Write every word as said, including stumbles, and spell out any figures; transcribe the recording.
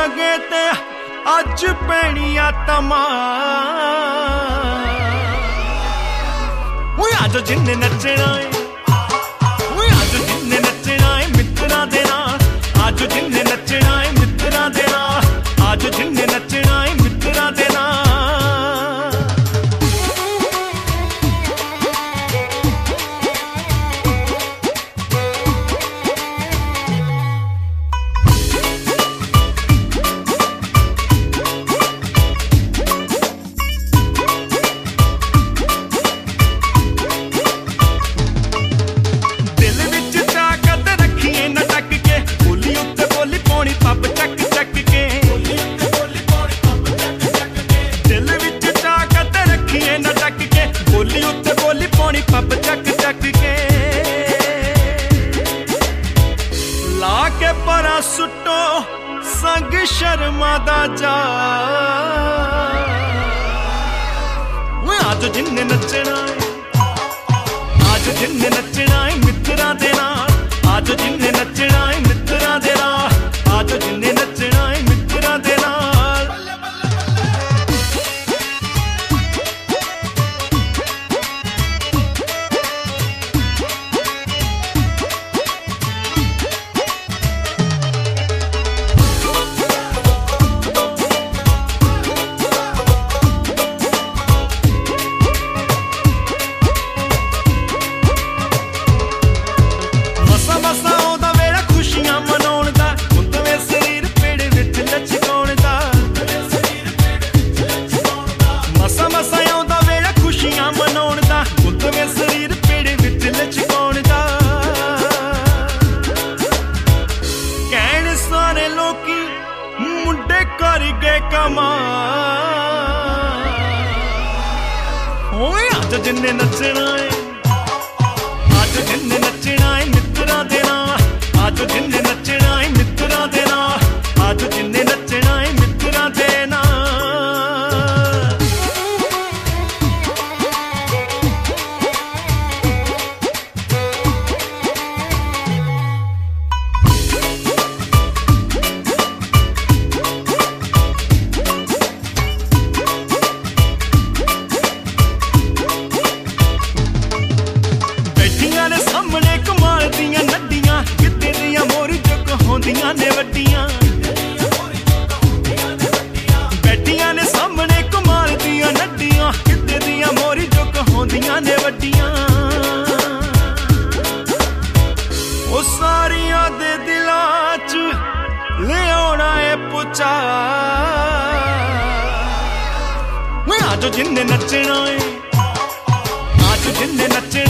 लगे ते अज पैनिया तमा अज जिन्ने नचना है अज जिन्ने नचना है मित्रा दे नाल अज जिन्ने नचना है मित्रा दे नाल अज जिन्ने नचना है मित्रा दे नाल पप चक चक के ला के परा सुटो संग शर्मा दा जा आज जिन्ने नचना है आज जिन्ने नचना है मित्रा दे नाल आज जिन्ने नचना है मित्रा दे नाल आज जिन्ने नचना है मित्रा दे नाल आज जिन्ने नचना है आज जिन्ने नचना है मित्रा दे नाल आज जिन्ने नचना है मित्रा दे नाल आज जिन्ने नचना है मित्रा दे नाल ने वड्डियां बैठियां ने सामने कमाल दियां नड्डियां किते दियां मोरी जो कहोंदियां ने वड्डियां ओ सारियां दे दिलां च ले आना है पुचा मैं आज जिन्ने नचना है आज जिन्ने नचना